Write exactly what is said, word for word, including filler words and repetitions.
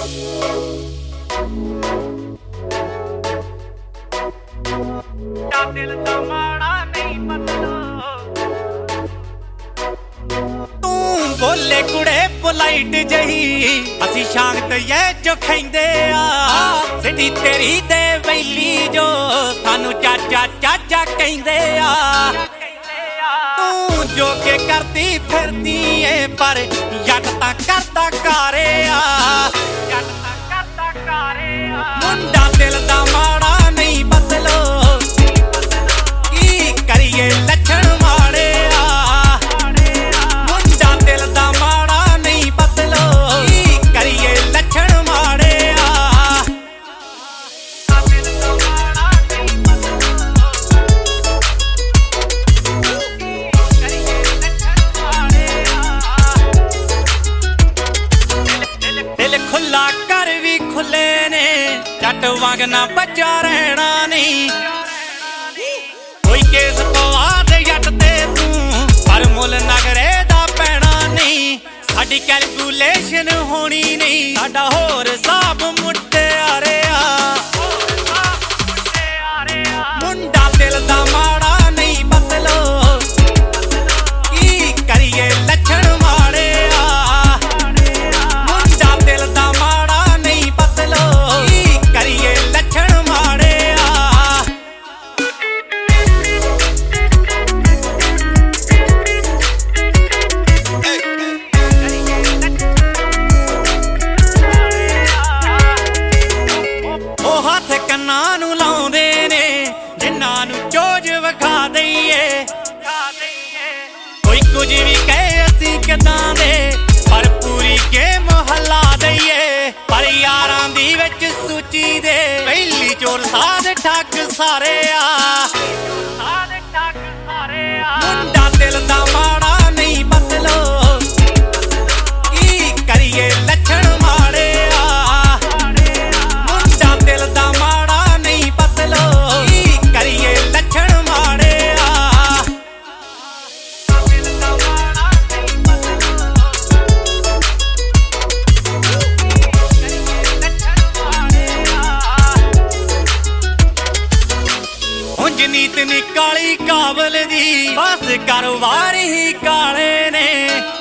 दिल दा माड़ा नहीं बदलो तू बोले कुड़े पोलाइट जही असी शांत ये जो खेंदे आ सिटी तेरी दे वैली जो सानू चाचा चाचा कहंदे आ तू जो के करती फिरदी ए पर जट तां करदा कारे आ जट तां करदा कारे आ मुंडा दिल दा माड़ा नहीं बदलो करिए लक्षण माड़े आ मुंडा दिल दा माड़ा नहीं बदलो करिए लक्षण माड़े आ दिल दा माड़ा नहीं बदलो करिए लक्षण माड़े आ दिल खुला कर भी खुले ने जट वांग ना बचा रहना नहीं केस पवाद जट ते तू पर मुल नगरे दा पैना नहीं साडी कैलकुलेशन होनी नहीं साडा होर साब मुट्टे आरे आ मुंडा दिल दा माड़ा नहीं बदलो की करिए लक्षण माड़े आ मुंडा दिल दा माड़ा नहीं बदलो की करिए लक्षण माड़े आ ਕੰਨਾਂ ਨੂੰ ਲਾਉਂਦੇ ਨੇ ਜਿਨ੍ਹਾਂ ਨੂੰ ਚੋਜ ਵਿਖਾ ਦਈਏ ਕੋਈ ਕੁਝ ਵੀ ਕਹੇ ਅਸੀਂ ਕਿਦਾਂ ਦੇ ਪਰ ਪੂਰੀ ਗੇਮ ਹਲਾ ਦਈਏ ਪਰ ਯਾਰਾਂ ਦੀ ਵਿੱਚ ਸੂਚੀ ਦੇ ਪਹਿਲੀ ਚੋਰ ਸਾਧ ਠੱਗ ਸਾਰੇ ਆ ਸਾਧ ਠੱਗ ਸਾਰੇ ਆ ਮੁੰਡਾ ਦਿਲ ਦਾ ਮਾੜਾ ਨਹੀਂ ਬਦਲੋ ਕੀ ਕਰੀਏ ਲੱਛਣ ਮਾੜੇ ਆ ਮੁੰਡਾ ਦਿਲ ਦਾ करिए लक्षण माड़े आ दिल दा माड़ा नहीं बदलो करिए लक्षण माड़े आ हुंज नीत नी काली काबल दी बस कारोबार ही काले ने